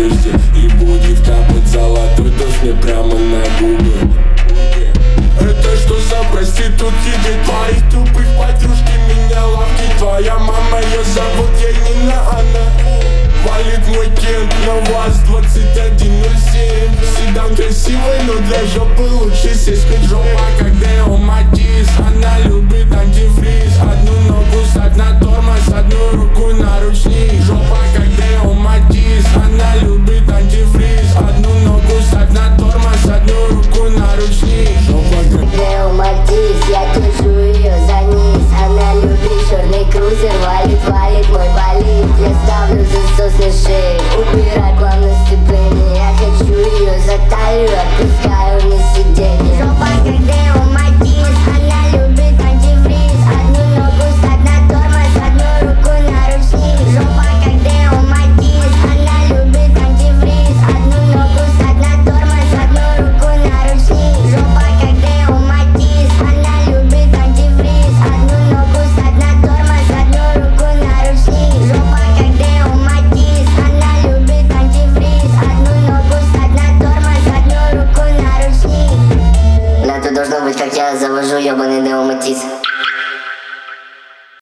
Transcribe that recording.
прежде и будет капать золотой дождь мне прямо на губы. Это что за проститутки, где твоих тупых подружки меня лавки? Твоя мама, ее зовут Янина, она валит мой кент на ВАЗ-2107. Седан красивый, но для жопы лучше сесть хоть жопа. Как Део Матис, она любит антифриз. Одну ногу ставь на тормоз, одну руку на ручник. Жопа как Део Матис, она любит антифриз. Одну ногу ставь на тормоз, одну руку на ручник. Жопа как Део Матис, я держу ее за низ. Она любит черный крузер, валит мой болид. Я ставлю засос на шею, убирай плавно сцепление. Я хочу ее за талию, отпускаю на сиденье. Жопа как Део Матис, она любит антифриз. Одну ногу ставь на тормоз, одну руку на ручник. Жопа как Део Матис, она любит антифриз. Одну ногу ставь на тормоз, одну руку на ручник. Жопа как Део Матис, она любит антифриз. Одну ногу ставь на тормоз, одну руку на ручник. Жопа как Део Матис, она любит антифриз. Одну ногу ставь на тормоз, одну руку на ручник. Да, тут должно быть, как я завожу ебаный Део Матис.